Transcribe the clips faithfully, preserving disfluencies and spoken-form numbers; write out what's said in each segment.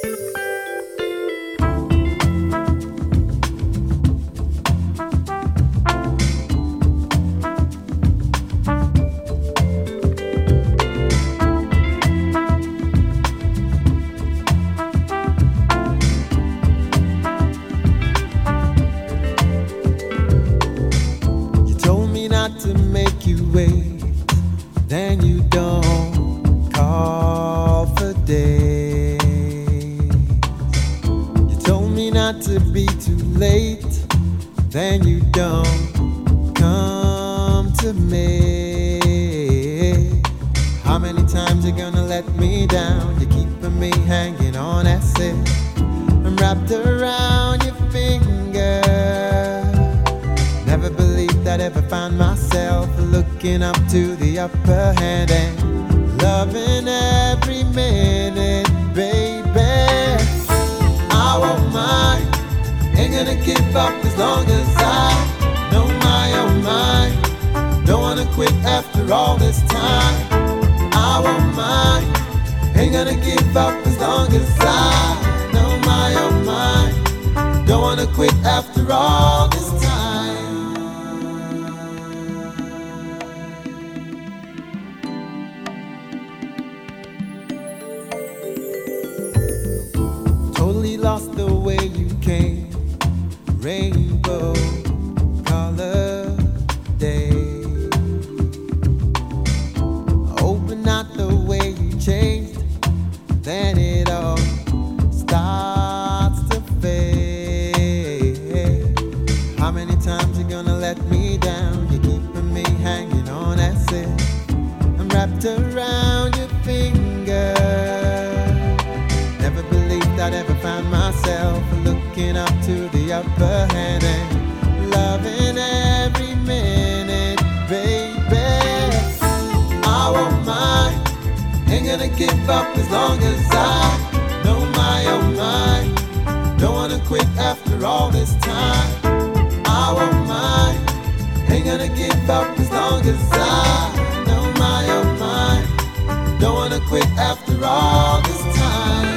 To make you wait, then you don't call for days. You told me not to be too late, then you don't come to me. How many times you gonna let me down? You're keeping me hanging on, that's it. I'm wrapped around your finger. Never believed I'd ever find myself looking up to the upper hand and loving every minute, baby. I won't mind, ain't gonna give up as long as I know my own mind. Don't wanna quit after all this time. I won't mind, ain't gonna give up as long as I know my own mind. Don't wanna quit after all this time. Lost the way you came, rainbow color day. Open not the way you changed, then it all starts to fade. How many times you gonna let me down? You're keeping me hanging on, that's it. I'm wrapped around your finger. Never believed I'd ever find myself looking up to the upper hand and loving every minute, baby. I won't mind, ain't gonna give up as long as I know my own mind. Don't wanna quit after all this time. I won't mind, ain't gonna give up as long as I know my own mind. Don't wanna quit after all this time.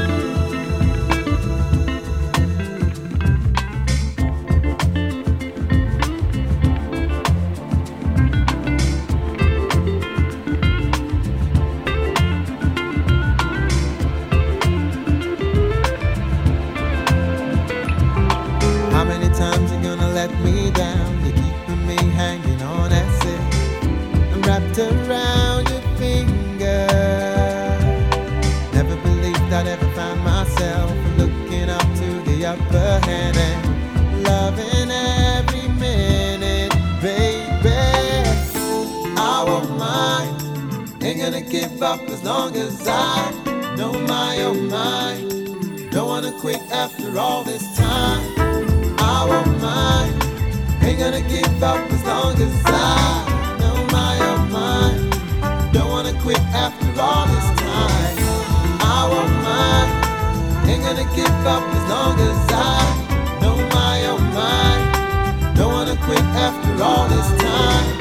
Times you're gonna let me down, you're keeping me hanging on, that's it. I'm wrapped around your finger. Never believed I'd ever find myself looking up to the upper hand and loving every minute, baby. I won't mind, ain't gonna give up as long as I know my own mind. Don't wanna quit after all this time. I won't mind, ain't gonna give up as long as I know my own mind. Don't wanna quit after all this time. I won't mind, ain't gonna give up as long as I know my own mind. Don't wanna quit after all this time.